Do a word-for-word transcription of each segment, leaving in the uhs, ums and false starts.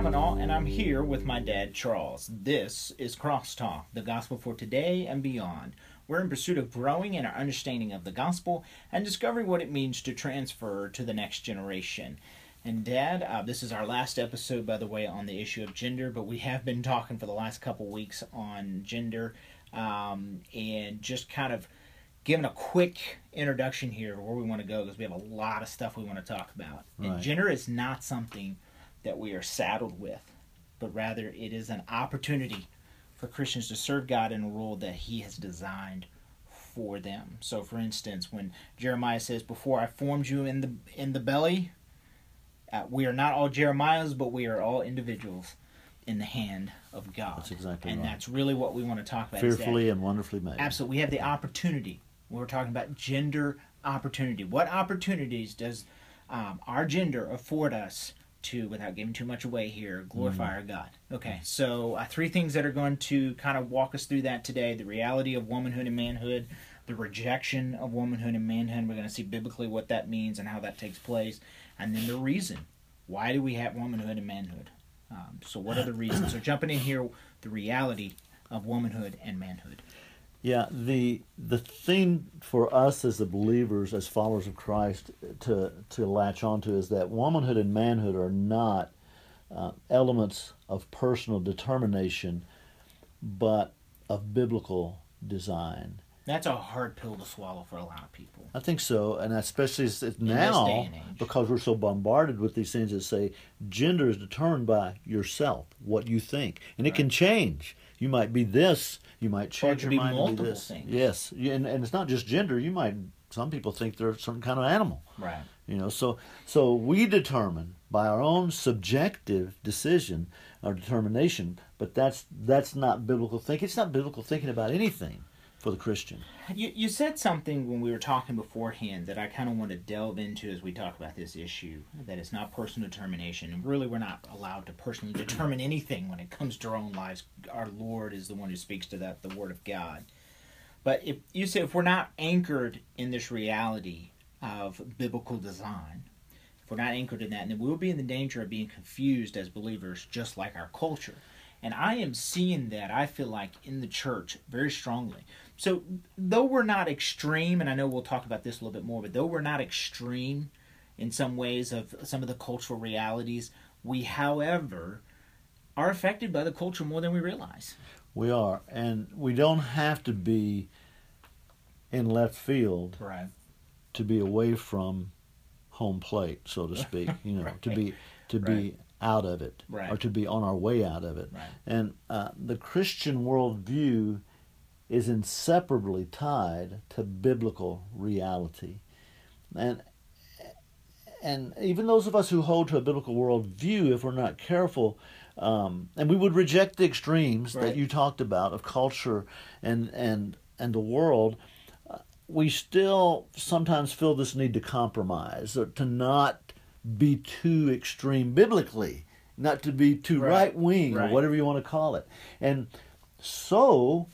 Kavanaugh, and I'm here with my dad, Charles. This is Crosstalk, the gospel for today and beyond. We're in pursuit of growing in our understanding of the gospel and discovering what it means to transfer to the next generation. And Dad, uh, this is our last episode, by the way, on the issue of gender, but we have been talking for the last couple weeks on gender, um, and just kind of giving a quick introduction here where we want to go, because we have a lot of stuff we want to talk about. Right. And gender is not something that we are saddled with, but rather it is an opportunity for Christians to serve God in a role that He has designed for them. So, for instance, when Jeremiah says, "Before I formed you in the in the belly," uh, we are not all Jeremiahs, but we are all individuals in the hand of God. That's exactly and right. that's really what we want to talk about. is that- Fearfully and wonderfully made. Absolutely. We have the opportunity. We're talking about gender opportunity. What opportunities does um, our gender afford us to, without giving too much away here, glorify Mm. our God? Okay, so uh, three things that are going to kind of walk us through that today. The reality of womanhood and manhood, the rejection of womanhood and manhood. We're going to see biblically what that means and how that takes place. And then the reason. Why do we have womanhood and manhood? Um, so what are the reasons? So jumping in here, the reality of womanhood and manhood. Yeah, the the thing for us as the believers, as followers of Christ, to to latch onto is that womanhood and manhood are not uh, elements of personal determination, but of biblical design. That's a hard pill to swallow for a lot of people. I think so, and especially s- this now, day and age. because we're so bombarded with these things that say gender is determined by yourself, what you think, and it Right. can change. You might be this, you might Or it change could your be mind to be multiple this. things. Yes, You- and, and it's not just gender. You might. Some people think they're some kind of animal. Right. You know, so so we determine by our own subjective decision or determination, but that's that's not biblical thinking. It's not biblical thinking about anything for the Christian. You you said something when we were talking beforehand that I kind of want to delve into as we talk about this issue, that it's not personal determination. And really, we're not allowed to personally determine anything when it comes to our own lives. Our Lord is the one who speaks to that, the Word of God. But if you say if we're not anchored in this reality of biblical design, if we're not anchored in that, then we'll be in the danger of being confused as believers, just like our culture. And I am seeing that, I feel like, in the church very strongly. So, though we're not extreme, and I know we'll talk about this a little bit more, but though we're not extreme in some ways of some of the cultural realities, we, however, are affected by the culture more than we realize. We are, and we don't have to be in left field Right. to be away from home plate, so to speak. You know, Right. to be to be Right. out of it, Right. or to be on our way out of it. Right. And uh, the Christian worldview is inseparably tied to biblical reality, and and even those of us who hold to a biblical worldview, if we're not careful, um, and we would reject the extremes Right. that you talked about of culture and and and the world, uh, we still sometimes feel this need to compromise or to not be too extreme biblically, not to be too Right. right wing Right. or whatever you want to call it, and so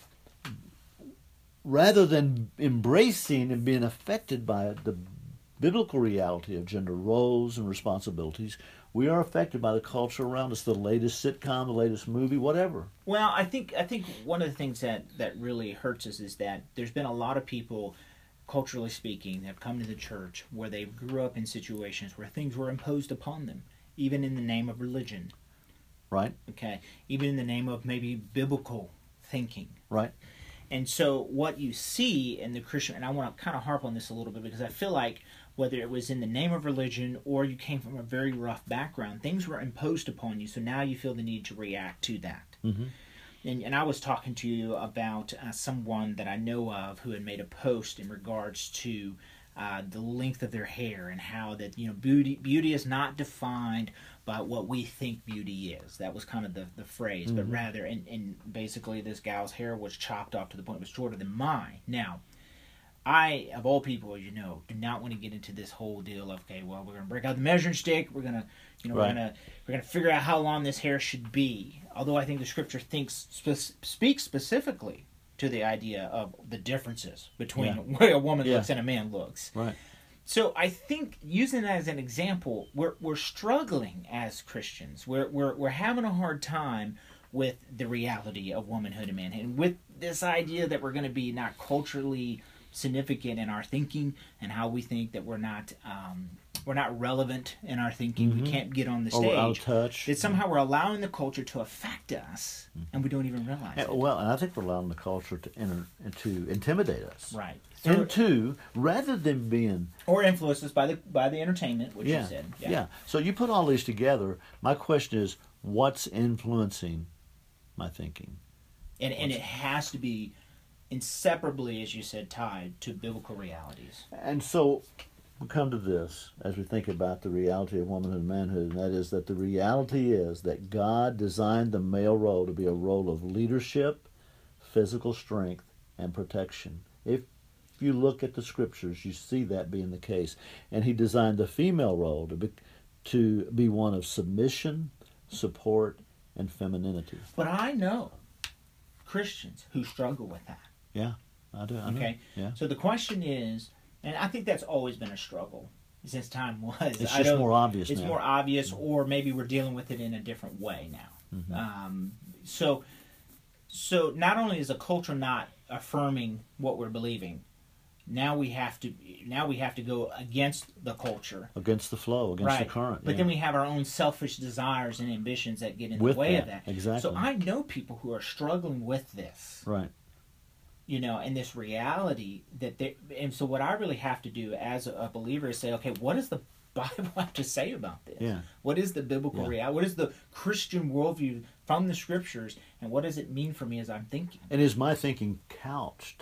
rather than embracing and being affected by the biblical reality of gender roles and responsibilities, we are affected by the culture around us, the latest sitcom, the latest movie, whatever. Well, I think I think one of the things that, that really hurts us is that there's been a lot of people, culturally speaking, that have come to the church where they grew up in situations where things were imposed upon them, even in the name of religion. Right? Okay, even in the name of maybe biblical thinking. Right? And so what you see in the Christian, and I want to kind of harp on this a little bit because I feel like whether it was in the name of religion or you came from a very rough background, things were imposed upon you, so now you feel the need to react to that. Mm-hmm. And, and I was talking to you about uh, someone that I know of who had made a post in regards to uh, the length of their hair and how that, you know, beauty beauty is not defined by what we think beauty is. That was kind of the, the phrase, Mm-hmm. but rather, and, and basically this gal's hair was chopped off to the point it was shorter than mine. Now, I, of all people, as you know, do not want to get into this whole deal of, okay, well, we're going to break out the measuring stick, we're going to, you know, Right. we're going to we're going to figure out how long this hair should be. Although I think the scripture thinks spe- speaks specifically to the idea of the differences between Yeah. the way a woman Yeah. looks and a man looks. Right. So I think using that as an example, we're we're struggling as Christians. We're we're we're having a hard time with the reality of womanhood and manhood, and with this idea that we're going to be not culturally significant in our thinking and how we think, that we're not um, we're not relevant in our thinking. Mm-hmm. We can't get on the Or stage. out of touch. That somehow we're allowing the culture to affect us, Mm-hmm. and we don't even realize Yeah, it. well, and I think we're allowing the culture to enter, to intimidate us. Right. And two, rather than being Or influence us by the by the entertainment, which yeah, you said. yeah, So you put all these together. My question is, what's influencing my thinking? And and it has to be inseparably, as you said, tied to biblical realities. And so we come to this as we think about the reality of womanhood and manhood, and that is that the reality is that God designed the male role to be a role of leadership, physical strength, and protection. If you look at the scriptures, you see that being the case. And he designed the female role to be, to be one of submission, support, and femininity. But I know Christians who struggle with that. Yeah, I do. I know. Okay? Yeah. So the question is, and I think that's always been a struggle since time was. It's I just don't- more obvious It's now. more obvious, or maybe we're dealing with it in a different way now. Mhm. Um, so, so not only is the culture not affirming what we're believing, now we have to now we have to go against the culture, Against the flow, against right? the current. But yeah. then we have our own selfish desires and ambitions that get in With the way that, of that. exactly. So I know people who are struggling with this. Right. You know, and this reality that they, and so what I really have to do as a, a believer is say, okay, what does the Bible have to say about this? Yeah. What is the biblical Yeah. reality? What is the Christian worldview from the scriptures, and what does it mean for me as I'm thinking? And is my thinking couched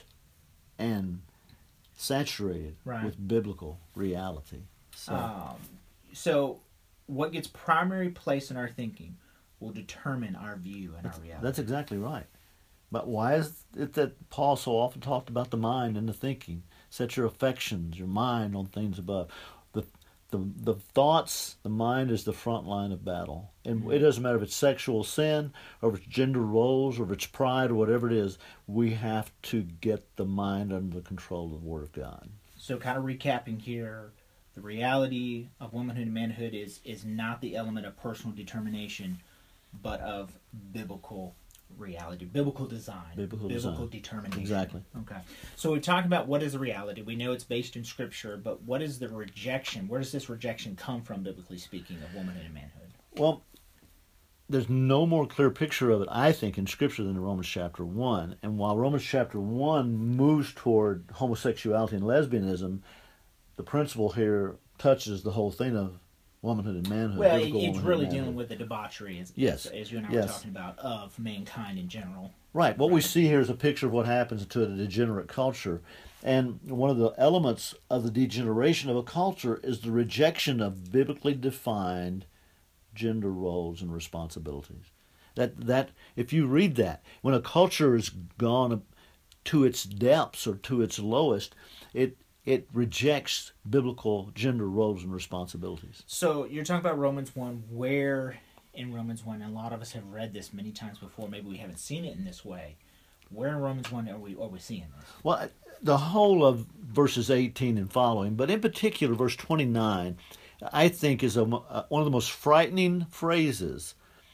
and saturated Right. with biblical reality? So, Um, so, what gets primary place in our thinking will determine our view and our reality. that's exactly right. But why is it that Paul so often talked about the mind and the thinking? Set your affections, your mind on things above. The the the thoughts, the mind is the front line of battle. And Mm-hmm. it doesn't matter if it's sexual sin or if it's gender roles or if it's pride or whatever it is, we have to get the mind under the control of the Word of God. So, kind of recapping here, the reality of womanhood and manhood is is not the element of personal determination, but of biblical reality, biblical design, Biblical biblical design. determination. Exactly. Okay. So we talked about what is a reality. We know it's based in Scripture, but what is the rejection? Where does this rejection come from, biblically speaking, of womanhood and manhood? Well, there's no more clear picture of it, I think, in Scripture than in Romans chapter one. And while Romans chapter one moves toward homosexuality and lesbianism, the principle here touches the whole thing of womanhood and manhood. Well, it, biblical it's womanhood really and dealing manhood. with the debauchery, as, Yes. as, as you and I Yes. were talking about, of mankind in general. Right. What we Right. see here is a picture of what happens to a degenerate culture. And one of the elements of the degeneration of a culture is the rejection of biblically defined gender roles and responsibilities. That that if you read that, when a culture has gone to its depths or to its lowest, it it rejects biblical gender roles and responsibilities. So you're talking about Romans one, where in Romans one, and a lot of us have read this many times before, maybe we haven't seen it in this way. Where in Romans one are we, are we seeing this? Well, the whole of verses eighteen and following, but in particular verse twenty-nine, I think is a, uh, one of the most frightening phrases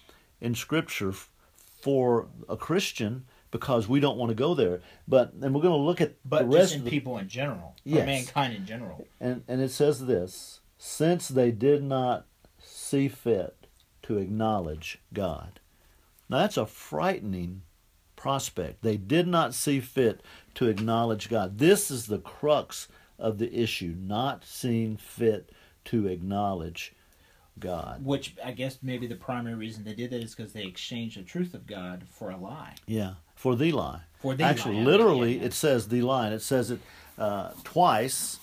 in Scripture f- for a Christian, because we don't want to go there. But and we're going to look at But the just rest in of the, people in general, Yes. or mankind in general. and and it says this: since they did not see fit to acknowledge God. Now that's a frightening prospect. They did not see fit to acknowledge God. This is the crux of the issue: not seeing fit to acknowledge God. Which I guess maybe the primary reason they did that is because they exchanged the truth of God for a lie. Yeah, for the lie. For the Actually, lie. literally, Yeah, yeah. it says the lie, and it says it uh, twice.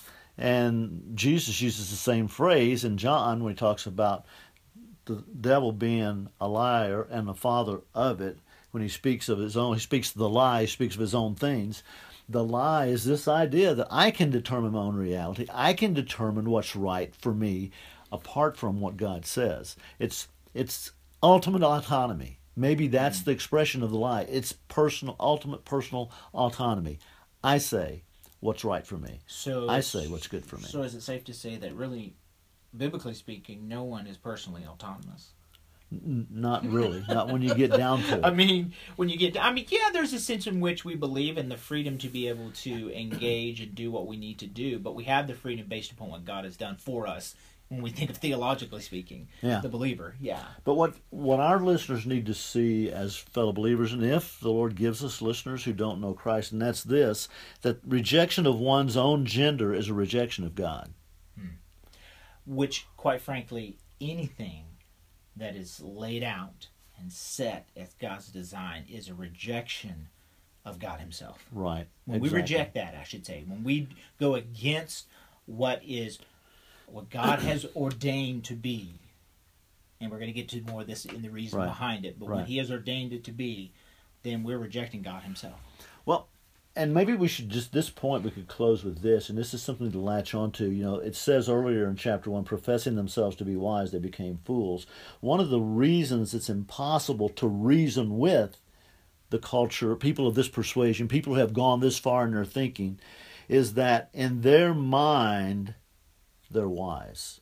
And Jesus uses the same phrase in John when he talks about the devil being a liar and the father of it. When he speaks of his own, he speaks the lie, he speaks of his own things. The lie is this idea that I can determine my own reality. I can determine what's right for me apart from what God says. It's it's ultimate autonomy. Maybe that's Mm-hmm. the expression of the lie. It's personal, ultimate personal autonomy. I say what's right for me. So I say what's good for me. So is it safe to say that really, biblically speaking, no one is personally autonomous? N- not really. Not when you get down to it. I mean, when you get, I mean, yeah, there's a sense in which we believe in the freedom to be able to engage and do what we need to do, but we have the freedom based upon what God has done for us. When we think of theologically speaking, yeah. the believer, yeah. But what what our listeners need to see as fellow believers, and if the Lord gives us listeners who don't know Christ, and that's this, that rejection of one's own gender is a rejection of God. Hmm. Which, quite frankly, anything that is laid out and set as God's design is a rejection of God himself. Right. When exactly. we reject that, I should say, when we go against what is what God has ordained to be, and we're going to get to more of this in the reason right. behind it, but right. when he has ordained it to be, then we're rejecting God himself. Well, and maybe we should just, this point we could close with this, and this is something to latch onto. You know, it says earlier in chapter one, professing themselves to be wise, they became fools. One of the reasons it's impossible to reason with the culture, people of this persuasion, people who have gone this far in their thinking, is that in their mind, they're wise.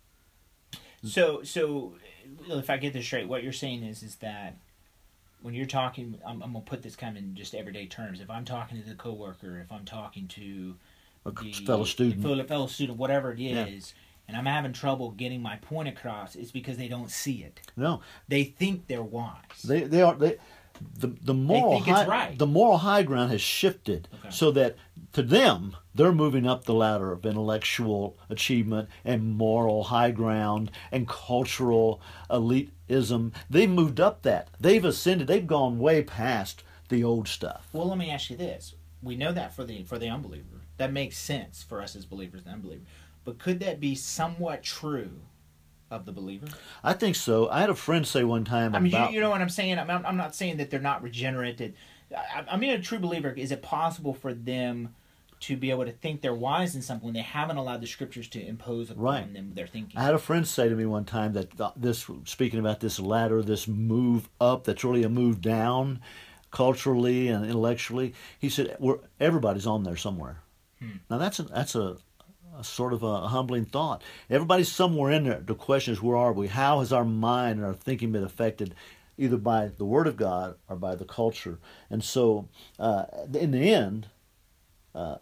So, so if I get this straight, what you're saying is, is that when you're talking, I'm, I'm gonna put this kind of in just everyday terms. If I'm talking to the coworker, if I'm talking to A the fellow student, fellow, fellow student, whatever it is, yeah. and I'm having trouble getting my point across, it's because they don't see it. No, they think they're wise. They they are they. The the moral they think high, it's right. the moral high ground has shifted okay. so that to them they're moving up the ladder of intellectual achievement and moral high ground and cultural elitism. They've moved up that. They've ascended. They've gone way past the old stuff. Well, let me ask you this: we know that for the for the unbeliever, that makes sense for us as believers and unbelievers. But could that be somewhat true of the believer? I think so. I had a friend say one time I mean, about... you, you know what I'm saying? I'm, I'm not saying that they're not regenerated. I, I mean, a true believer, is it possible for them to be able to think they're wise in something when they haven't allowed the scriptures to impose upon right. them their thinking? I had a friend say to me one time that this, speaking about this ladder, this move up, that's really a move down culturally and intellectually, he said, We're, everybody's on there somewhere. Hmm. Now, that's a, that's a... A sort of a humbling thought. Everybody's somewhere in there. The question is, where are we? How has our mind and our thinking been affected either by the Word of God or by the culture? And so, uh, in the end, uh,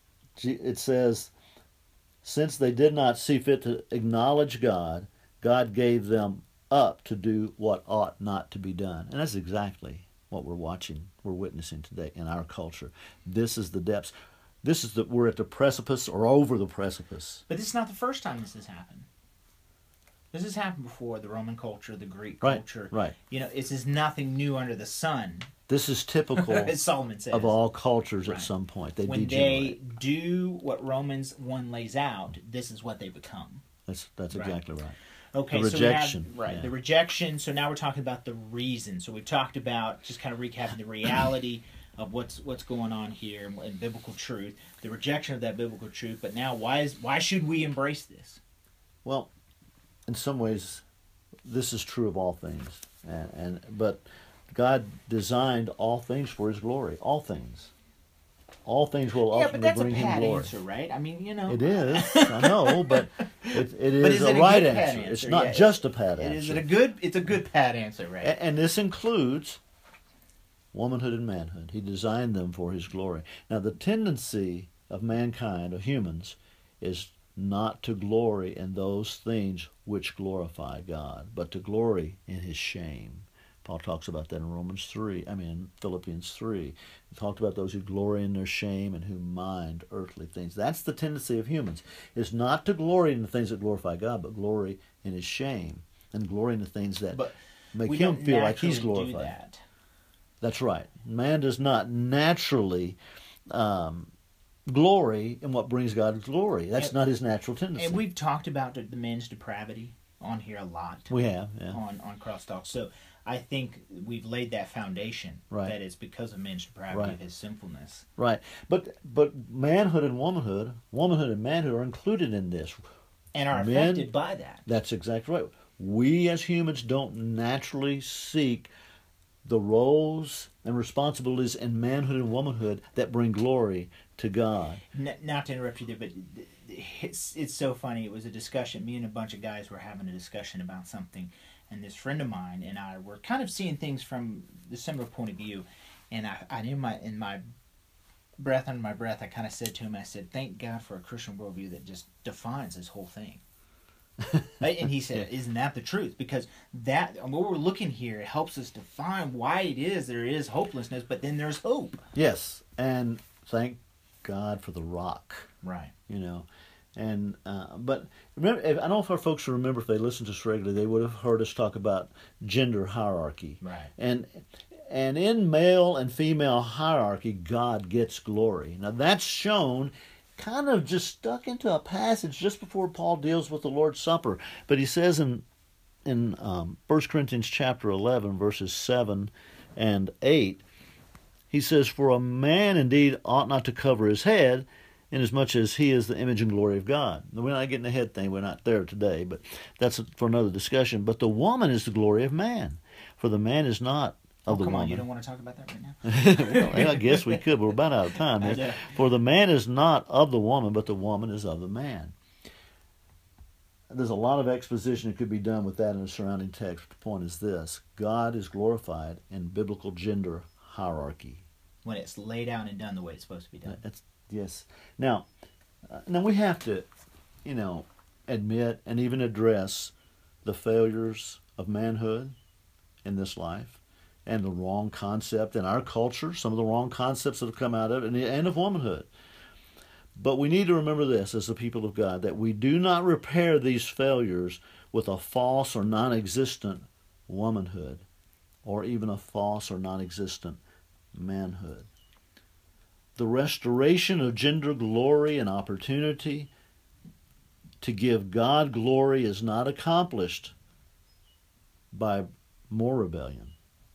it says, since they did not see fit to acknowledge God, God gave them up to do what ought not to be done. And that's exactly what we're watching, we're witnessing today in our culture. This is the depths. This is that we're at the precipice or over the precipice. But this is not the first time this has happened. This has happened before, the Roman culture, the Greek right, culture. Right. You know, this is nothing new under the sun. This is typical as Solomon says. of all cultures right. at some point. They when degenerate. they do what Romans one lays out, this is what they become. That's that's right. exactly right. Okay, the so rejection. we have, right, yeah. the rejection. So now we're talking about the reason. So we've talked about, just kind of recapping the reality of what's what's going on here in, in biblical truth, the rejection of that biblical truth. But now, why is why should we embrace this? Well, in some ways, this is true of all things, and, and but God designed all things for His glory. All things, all things will yeah, ultimately but that's bring a Him pat glory. answer, right? I mean, you know, it is. I know, but it, it is, but is a it a right good answer. pat It's answer? not Yeah, just a pat it, answer. Is it a good? It's a good pat answer, right? And, and this includes womanhood and manhood. He designed them for His glory. Now, the tendency of mankind, of humans, is not to glory in those things which glorify God, but to glory in His shame. Paul talks about that in Romans three, I mean Philippians three. He talked about those who glory in their shame and who mind earthly things. That's the tendency of humans, is not to glory in the things that glorify God, but glory in His shame and glory in the things that but make we Him don't feel like He's naturally do glorified. that. That's right. Man does not naturally um, glory in what brings God glory. That's and, not his natural tendency. And we've talked about the, the man's depravity on here a lot. We have, yeah. On, on Crosstalk. So I think we've laid that foundation. Right. That it's because of man's depravity, right. of his sinfulness. Right. But but manhood and womanhood, womanhood and manhood are included in this. And are Men, affected by that. That's exactly right. We as humans don't naturally seek the roles and responsibilities in manhood and womanhood that bring glory to God. N- not to interrupt you there, but it's, it's so funny. It was a discussion. Me and a bunch of guys were having a discussion about something, and this friend of mine and I were kind of seeing things from the similar point of view. And I, I in my in my breath under my breath, I kind of said to him, I said, "Thank God for a Christian worldview that just defines this whole thing." Right? And he said, "Isn't that the truth?" Because that what we're looking here, it helps us define why it is there is hopelessness, but then there's hope. Yes, and thank God for the rock. Right. You know, and uh, but remember, I don't know if our folks remember, if they listened to us regularly, they would have heard us talk about gender hierarchy. Right. And and in male and female hierarchy, God gets glory. Now that's shown, kind of just stuck into a passage just before Paul deals with the Lord's Supper. But he says in in um, First Corinthians chapter eleven, verses seven and eight, he says, "For a man indeed ought not to cover his head, inasmuch as he is the image and glory of God." Now, we're not getting the head thing, we're not there today, but that's for another discussion. "But the woman is the glory of man, for the man is not of Oh, the come woman." on, you don't want to talk about that right now? Well, I guess we could, but we're about out of time here. Yeah. "For the man is not of the woman, but the woman is of the man." There's a lot of exposition that could be done with that in the surrounding text. The point is this: God is glorified in biblical gender hierarchy. When it's laid out and done the way it's supposed to be done. That's, yes. Now, uh, now we have to, you know, admit and even address the failures of manhood in this life, and the wrong concept in our culture, some of the wrong concepts that have come out of it, and, and of womanhood. But we need to remember this as the people of God, that we do not repair these failures with a false or non-existent womanhood, or even a false or non-existent manhood. The restoration of gender glory and opportunity to give God glory is not accomplished by more rebellion,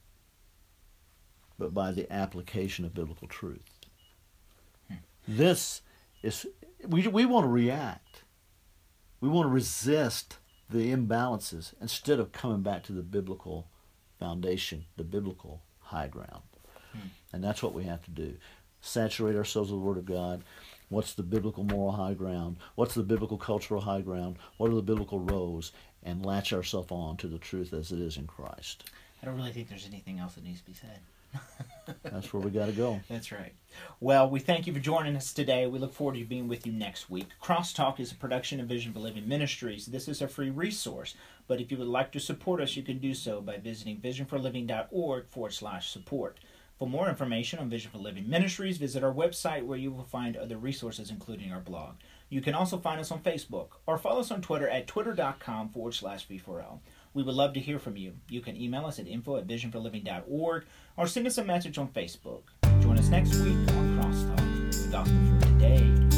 but by the application of biblical truth. Hmm. This is, we, we want to react. We want to resist the imbalances instead of coming back to the biblical foundation, the biblical high ground. Hmm. And that's what we have to do. Saturate ourselves with the Word of God. What's the biblical moral high ground? What's the biblical cultural high ground? What are the biblical rows? And latch ourselves on to the truth as it is in Christ. I don't really think there's anything else that needs to be said. That's where we got to go. That's right. Well, we thank you for joining us today. We look forward to being with you next week. Crosstalk is a production of Vision for Living Ministries. This is a free resource, but if you would like to support us, you can do so by visiting visionforliving.org forward slash support. For more information on Vision for Living Ministries, visit our website where you will find other resources, including our blog. You can also find us on Facebook or follow us on Twitter at twitter.com forward slash V4L. We would love to hear from you. You can email us at info at visionforliving.org or send us a message on Facebook. Join us next week on Crosstalk, the gospel for today.